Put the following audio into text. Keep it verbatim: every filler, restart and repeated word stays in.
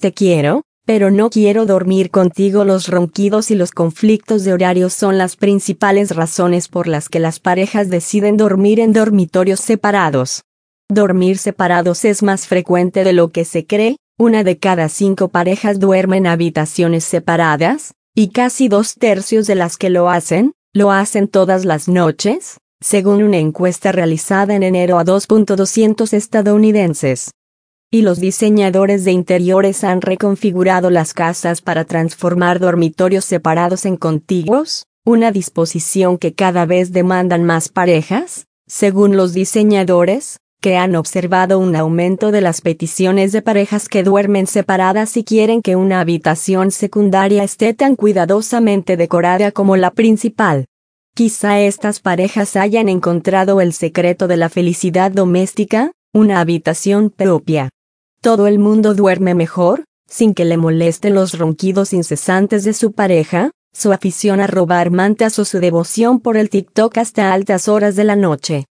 Te quiero, pero no quiero dormir contigo. Los ronquidos y los conflictos de horarios son las principales razones por las que las parejas deciden dormir en dormitorios separados. Dormir separados es más frecuente de lo que se cree. Una de cada cinco parejas duerme en habitaciones separadas, y casi dos tercios de las que lo hacen, lo hacen todas las noches, según una encuesta realizada en enero a dos mil doscientos estadounidenses. Y los diseñadores de interiores han reconfigurado las casas para transformar dormitorios separados en contiguos, una disposición que cada vez demandan más parejas, según los diseñadores, que han observado un aumento de las peticiones de parejas que duermen separadas y quieren que una habitación secundaria esté tan cuidadosamente decorada como la principal. Quizá estas parejas hayan encontrado el secreto de la felicidad doméstica, una habitación propia. ¿Todo el mundo duerme mejor, sin que le molesten los ronquidos incesantes de su pareja, su afición a robar mantas o su devoción por el TikTok hasta altas horas de la noche?